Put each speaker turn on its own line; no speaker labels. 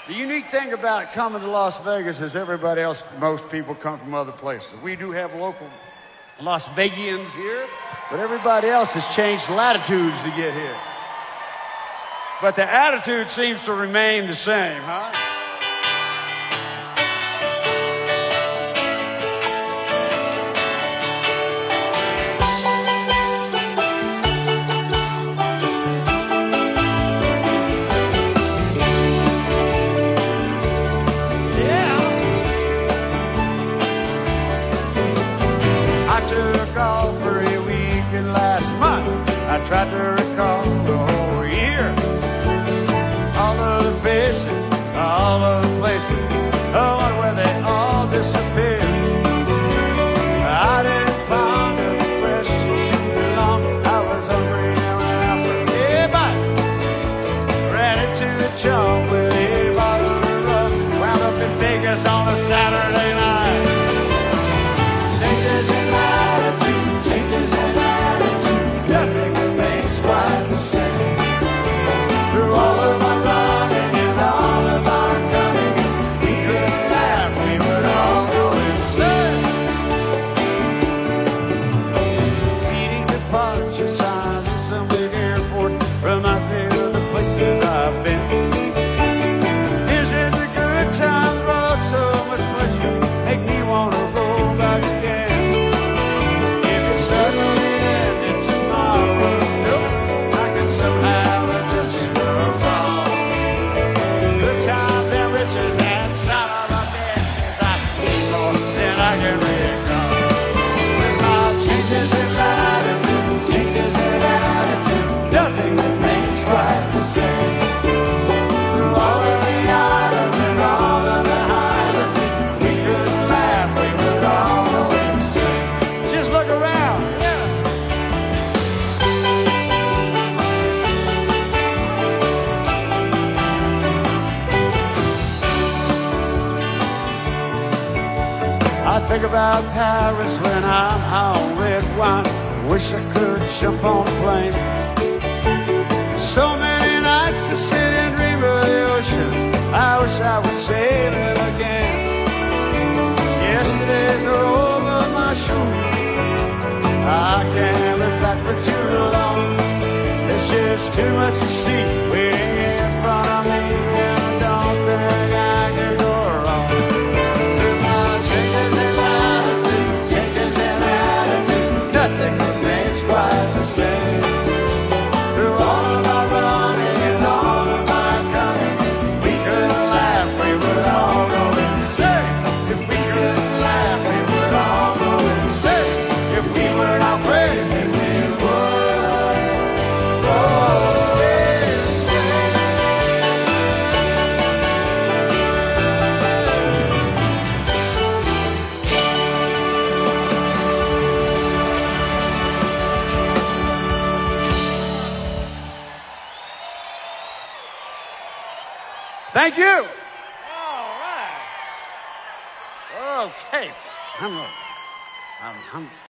The unique thing about coming to Las Vegas is everybody else, most people come from other places. We do have local Las Vegians here, but everybody else has changed latitudes to get here. But the attitude seems to remain the same, huh? I tried to recall the whole year, all of the faces, all of the places, I wonder where they all disappeared. I didn't ponder the question too long, I was hungry and went out for a bite. Ran into the chum with a bottle of rum, wound up in Vegas on a Saturday night. Changes in attitude, changes in attitude, nothing quite the same. Through all of our running and all of our gunning, we couldn't laugh, we would all go insane. Reading departure signs in some big airport reminds me of the places I've been. Isn't the good times brought so much pleasure, make me want to go back again. If it suddenly ended tomorrow, somehow it just seemed to fall. Good times and riches and son of a bitch, I need more than I can recall. With my changes in latitude, changes in attitude, nothing remains quite the same. Through all of the islands and all of the highlands, we couldn't laugh, we would all go insane. Just look around, yeah. I think about Paris when I'm on red wine. Wish I could jump on a plane. So many nights to sit and dream of the ocean. I wish I was sailing again. Yesterday's are over my shoulder. I can't look back for too long. There's just too much to see waiting in front of me, and I don't think I can go wrong. Nothing remains quite the same. Through all of our running and all of our gunning, we couldn't laugh, we would all go insane. If we couldn't laugh, we would all go insane. If we were not crazy, we would go insane. Thank you. All right. Okay. I'm